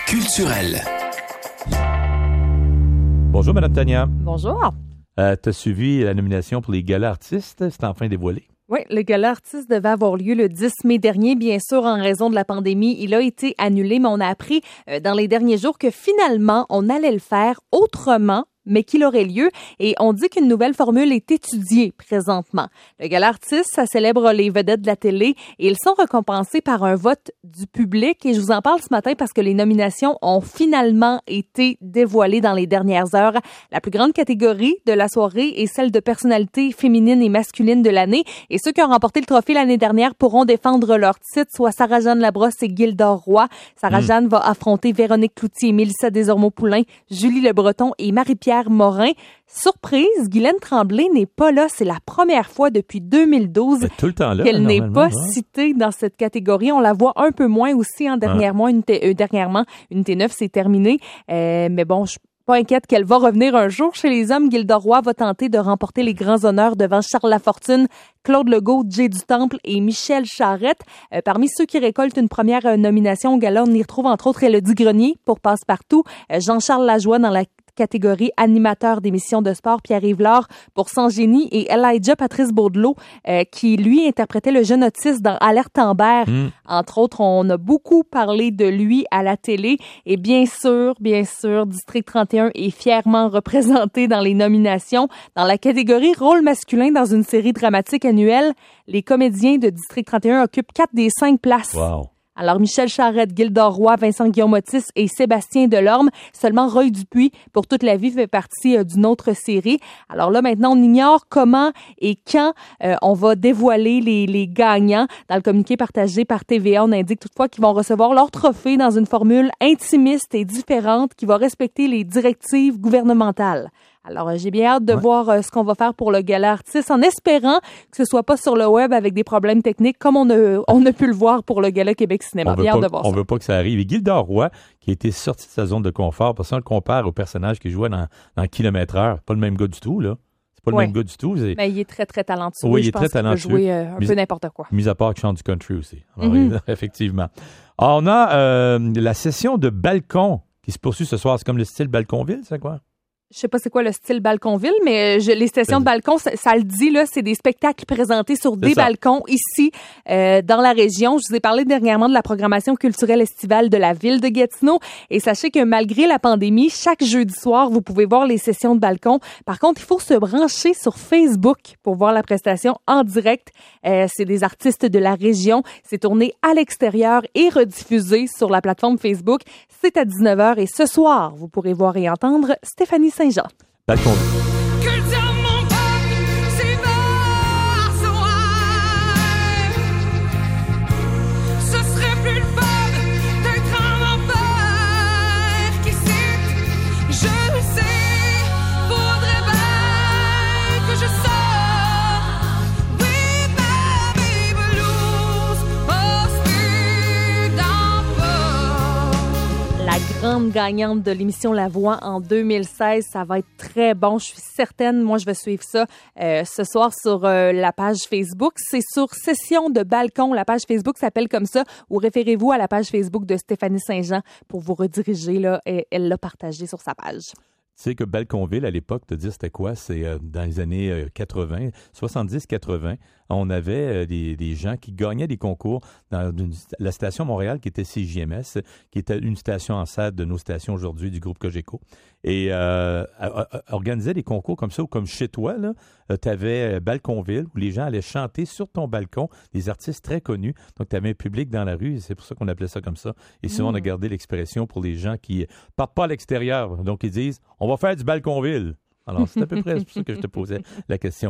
culturel. Bonjour, Mme Tania. Bonjour. Tu as suivi la nomination pour les galas artistes. C'est enfin dévoilé. Oui, le gala artiste devait avoir lieu le 10 mai dernier. Bien sûr, en raison de la pandémie, il a été annulé, mais on a appris dans les derniers jours que finalement, on allait le faire autrement, mais qu'il aurait lieu. Et on dit qu'une nouvelle formule est étudiée présentement. Le gala artiste, ça célèbre les vedettes de la télé et ils sont récompensés par un vote du public. Et je vous en parle ce matin parce que les nominations ont finalement été dévoilées dans les dernières heures. La plus grande catégorie de la soirée est celle de personnalité féminine et masculine de l'année. Et ceux qui ont remporté le trophée l'année dernière pourront défendre leur titre, soit Sarah-Jeanne Labrosse et Gildor Roy. Sarah-Jeanne va affronter Véronique Cloutier, Mélissa Desormeaux-Poulain, Julie Le Breton et Marie-Pierre Morin. Surprise, Guylaine Tremblay n'est pas là. C'est la première fois depuis 2012 tout le temps là, qu'elle n'est pas ouais. citée dans cette catégorie. On la voit un peu moins aussi dernièrement. Unité 9, c'est terminé. Mais bon, je suis pas inquiète qu'elle va revenir un jour. Chez les hommes, Gildor Roy va tenter de remporter les grands honneurs devant Charles Lafortune, Claude Legault, Jay du Temple et Michel Charette. Parmi ceux qui récoltent une première nomination au gala, on y retrouve entre autres Élodie Grenier pour Passe-Partout, Jean-Charles Lajoie dans la catégorie animateur d'émissions de sport, Pierre-Yves Lard pour Sans Génie et Elijah Patrice Baudelot qui, lui, interprétait le jeune autiste dans Alerte Amber. Entre autres, on a beaucoup parlé de lui à la télé et bien sûr, District 31 est fièrement représenté dans les nominations. Dans la catégorie rôle masculin dans une série dramatique annuelle, les comédiens de District 31 occupent 4 des 5 places. Wow. Alors, Michel Charette, Gildor Roy, Vincent Guillaume-Otis et Sébastien Delorme. Seulement Roy Dupuis, pour toute la vie, fait partie d'une autre série. Alors là, maintenant, on ignore comment et quand on va dévoiler les gagnants. Dans le communiqué partagé par TVA, on indique toutefois qu'ils vont recevoir leur trophée dans une formule intimiste et différente qui va respecter les directives gouvernementales. Alors, j'ai bien hâte de voir ce qu'on va faire pour le gala artiste, en espérant que ce soit pas sur le web avec des problèmes techniques, comme on a pu le voir pour le gala Québec Cinéma. Bien hâte de voir ça. On veut pas que ça arrive. Et Gildor Roy, qui a été sorti de sa zone de confort, parce qu'on le compare au personnage qu'il jouait dans Kilomètre-heure. Pas le même gars du tout, là. C'est pas le même gars du tout. Mais il est très, très talentueux. Oui, il est très talentueux. Il peut jouer un peu n'importe quoi. Mis à part qu'il chante du country aussi. Alors, effectivement. Alors, on a la session de balcon qui se poursuit ce soir. C'est comme le style Balconville, c'est quoi? Je sais pas c'est quoi le style Balconville, mais les stations de balcon, ça le dit, là, c'est des spectacles présentés sur des balcons ici, dans la région. Je vous ai parlé dernièrement de la programmation culturelle estivale de la ville de Gatineau. Et sachez que malgré la pandémie, chaque jeudi soir, vous pouvez voir les sessions de balcon. Par contre, il faut se brancher sur Facebook pour voir la prestation en direct. C'est des artistes de la région. C'est tourné à l'extérieur et rediffusé sur la plateforme Facebook. C'est à 19h et ce soir, vous pourrez voir et entendre Stéphanie Saint-Jean. Balcon. Grande gagnante de l'émission La Voix en 2016. Ça va être très bon. Je suis certaine. Moi, je vais suivre ça ce soir sur la page Facebook. C'est sur Session de balcon. La page Facebook s'appelle comme ça. Ou référez-vous à la page Facebook de Stéphanie Saint-Jean pour vous rediriger là. Et elle l'a partagé sur sa page. Tu sais que Balconville, à l'époque, te dire c'était quoi? C'est dans les années 80, 70-80, on avait des gens qui gagnaient des concours dans la station Montréal qui était CJMS, qui était une station ancêtre de nos stations aujourd'hui du groupe Cogeco. Et organisaient des concours comme ça, ou comme chez toi, tu avais Balconville, où les gens allaient chanter sur ton balcon, des artistes très connus. Donc, tu avais un public dans la rue, et c'est pour ça qu'on appelait ça comme ça. Et souvent, on a gardé l'expression pour les gens qui partent pas à l'extérieur. Donc, ils disent, on va faire du Balconville. Alors, c'est à peu près pour ça que je te posais la question.